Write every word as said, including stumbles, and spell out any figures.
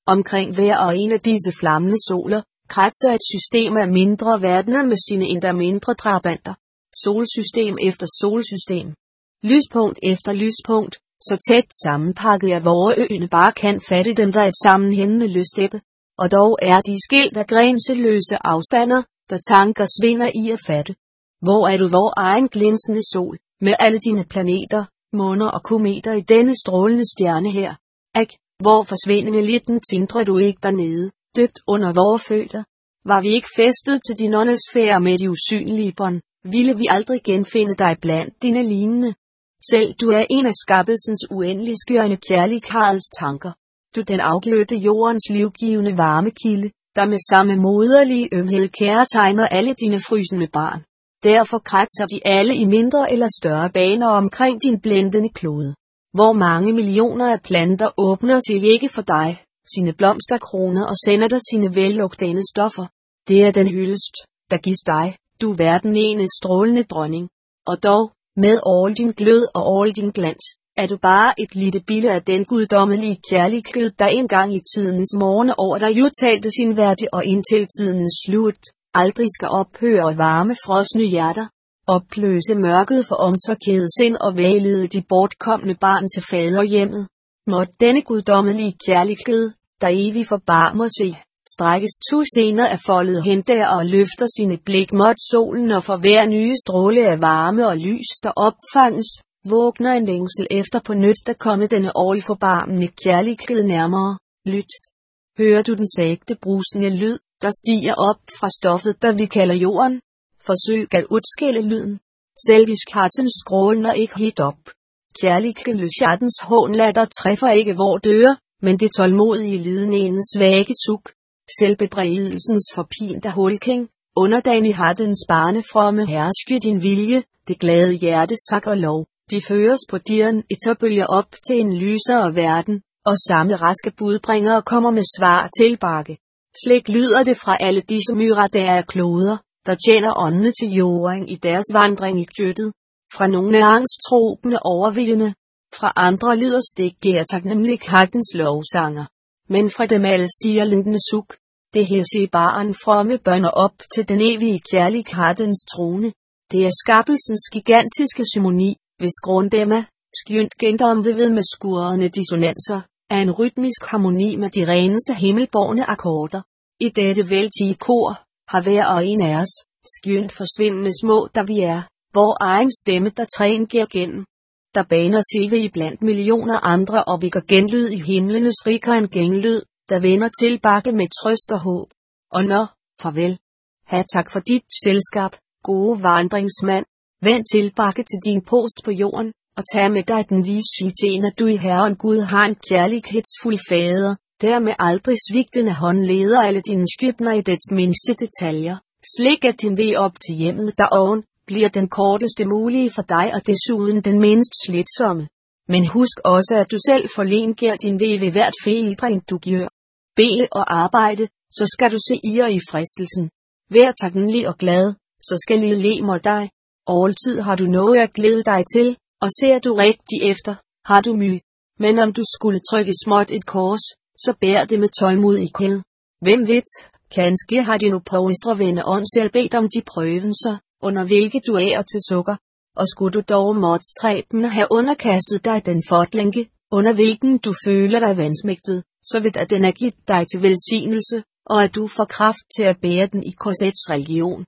Omkring hver og en af disse flammende soler, kredser et system af mindre verdener med sine endda mindre trabanter. Solsystem efter solsystem. Lyspunkt efter lyspunkt, så tæt sammenpakket at vore øjne bare kan fatte dem der et sammenhængende lystæppe. Og dog er de skilt af grænseløse afstander, der tanker svinder i at fatte. Hvor er du vor egen glinsende sol, med alle dine planeter, måner og kometer i denne strålende stjerne her? Ak, hvor forsvindende litten tindrer du ikke dernede, dybt under vore fødder? Var vi ikke festet til din åndesfære med de usynlige bånd, ville vi aldrig genfinde dig blandt dine lignende. Selv du er en af skabelsens uendelig skørende kærlighedens tanker. Du den afglødte jordens livgivende varmekilde, der med samme moderlige ømhed kærtegner alle dine frysende barn. Derfor kredser de alle i mindre eller større baner omkring din blændende klode. Hvor mange millioner af planter åbner sig ikke for dig, sine blomsterkroner og sender dig sine vellugtende stoffer. Det er den hyldest, der gives dig, du verden ene strålende dronning. Og dog, med all din glød og all din glans, er du bare et lille bille af den guddommelige kærlighed, der engang i tidens morgen over dig udtalte sin værdi og indtil tidens slut, aldrig skal ophøre varme frosne hjerter, opløse mørket for omtørkede sind og vejlede de bortkomne barn til faderhjemmet. Måtte denne guddommelige kærlighed, der evig forbarmer sig, strækkes tu senere af foldet hen der og løfter sine blik mod solen og for hver nye stråle af varme og lys, der opfanges, vågner en længsel efter på nyt at komme denne all forbarmende kærlighed nærmere. Lyt. Hører du den sagte brusende lyd, der stiger op fra stoffet, der vi kalder jorden? Forsøg at udskille lyden. Selviskhartens skrålner ikke helt op. Kærlighedens hånlatter træffer ikke vor døre, men det tålmodige lidenens svage suk. Selvbebreidelsens forpinte hulking, underdanig hattens barnefromme herske din vilje, det glade hjertes tak og lov, de føres på dirren etterbølger op til en lysere verden, og samme raske budbringere kommer med svar tilbage. Slik lyder det fra alle disse myrer der er kloder, der tjener åndene til jorden i deres vandring i kjøttet. Fra nogle angsttrobende overvildende, fra andre lyder stikker taknemlighedens lovsanger. Men fra dem alle stiger lindende suk. Det hilser barn fromme bønner op til den evige kærlighedens trone. Det er skabelsens gigantiske symfoni, hvis grundemma, skjønt gendombevæget med skurrende dissonanser, er en rytmisk harmoni med de reneste himmelborgne akkorder. I dette vældige kor, har hver og en af os, skjønt forsvindende små der vi er, vor egen stemme der trænger gennem. Der baner sig i blandt millioner andre og vækker genlyd i himlenes riger en genlyd, der vender tilbage med trøst og håb. Og nå, farvel. Ha' tak for dit selskab, gode vandringsmand. Vend tilbage til din post på jorden, og tag med dig den vise til at du i Herren Gud har en kærlighedsfuld fader, der med aldrig svigtende hånd leder alle dine skøbner i dets mindste detaljer. Slik at din vej op til hjemmet deroven, bliver den korteste mulige for dig og desuden den mindst slidsomme. Men husk også at du selv forlenger din vej ved hvert fejldring du gør. Bede og arbejde, så skal du se ir i fristelsen. Vær taknemmelig og glad, så skal livet le mod dig. Altid har du noget at glæde dig til, og ser du rigtig efter, har du my. Men om du skulle trykke småt et kors, så bær det med tålmod i kæld. Hvem ved, kanske har dine påstre venner ånd selv bedt om de prøvelser, under hvilke du er til sukker. Og skulle du dog modstræbende have underkastet dig den fodlænke, under hvilken du føler dig vansmægtet, så ved at den er givet dig til velsignelse, og at du får kraft til at bære den i korsets religion.